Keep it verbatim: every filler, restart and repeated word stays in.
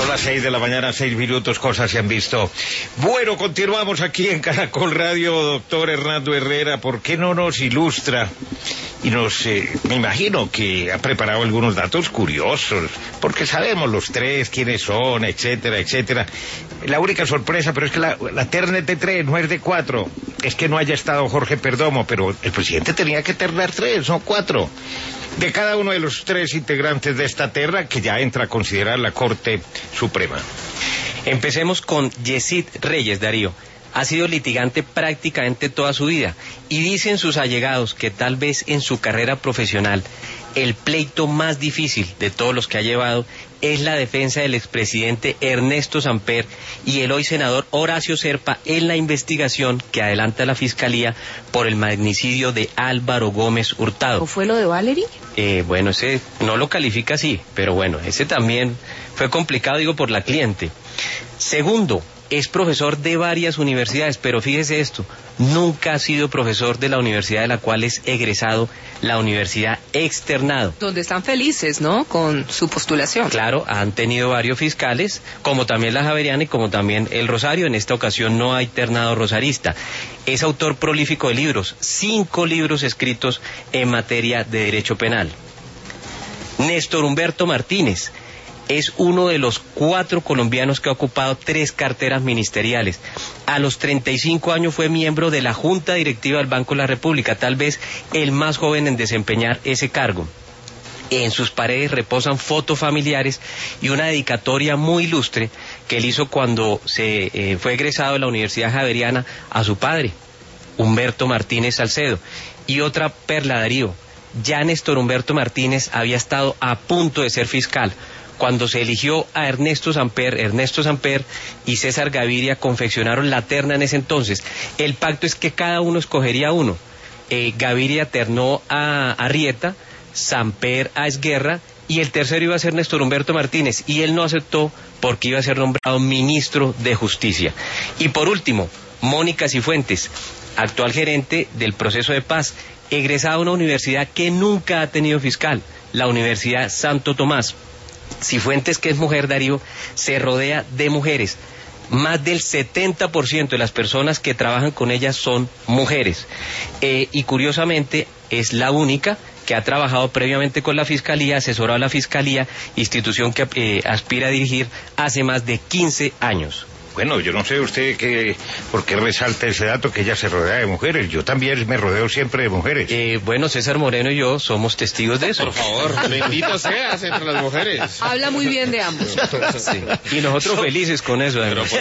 Son las seis de la mañana, seis minutos, cosas se han visto. Bueno, continuamos aquí en Caracol Radio, doctor Hernando Herrera. ¿Por qué no nos ilustra? Y nos, eh, me imagino que ha preparado algunos datos curiosos, porque sabemos los tres, quiénes son, etcétera, etcétera. La única sorpresa, pero es que la, la terna es de tres, no es de cuatro. Es que no haya estado Jorge Perdomo, pero el presidente tenía que ternar tres, no cuatro. De cada uno de los tres integrantes de esta terna, que ya entra a considerar la Corte Suprema. Empecemos con Yesid Reyes, Darío. Ha sido litigante prácticamente toda su vida y dicen sus allegados que tal vez en su carrera profesional el pleito más difícil de todos los que ha llevado es la defensa del expresidente Ernesto Samper y el hoy senador Horacio Serpa en la investigación que adelanta la Fiscalía por el magnicidio de Álvaro Gómez Hurtado. ¿O fue lo de Valerie? Eh, bueno, ese no lo califica así, pero bueno, ese también fue complicado, digo, por la cliente. Segundo, es profesor de varias universidades, pero fíjese esto, nunca ha sido profesor de la universidad de la cual es egresado, la Universidad Externado. Donde están felices, ¿no?, con su postulación. Claro, han tenido varios fiscales, como también la Javeriana y como también el Rosario. En esta ocasión no hay ternado rosarista. Es autor prolífico de libros, cinco libros escritos en materia de derecho penal. Néstor Humberto Martínez es uno de los cuatro colombianos que ha ocupado tres carteras ministeriales. A los treinta y cinco años fue miembro de la Junta Directiva del Banco de la República, tal vez el más joven en desempeñar ese cargo. En sus paredes reposan fotos familiares y una dedicatoria muy ilustre que él hizo cuando se eh, fue egresado de la Universidad Javeriana a su padre, Humberto Martínez Salcedo. Y otra perla, Darío, ya Néstor Humberto Martínez había estado a punto de ser fiscal cuando se eligió a Ernesto Samper. Ernesto Samper y César Gaviria confeccionaron la terna en ese entonces. El pacto es que cada uno escogería uno. Eh, Gaviria ternó a Arrieta, Samper a Esguerra, y el tercero iba a ser Néstor Humberto Martínez, y él no aceptó porque iba a ser nombrado ministro de Justicia. Y por último, Mónica Cifuentes, actual gerente del proceso de paz, egresada a una universidad que nunca ha tenido fiscal, la Universidad Santo Tomás. Cifuentes, que es mujer, Darío, se rodea de mujeres. Más del setenta por ciento de las personas que trabajan con ella son mujeres. Eh, y curiosamente es la única que ha trabajado previamente con la Fiscalía, asesorado a la Fiscalía, institución que eh, aspira a dirigir hace más de quince años. Bueno, yo no sé usted qué, por qué resalta ese dato que ella se rodea de mujeres. Yo también me rodeo siempre de mujeres. Eh, bueno, César Moreno y yo somos testigos de eso. Por favor, bendito seas entre las mujeres. Habla muy bien de ambos. Sí. Y nosotros felices con eso. Pero por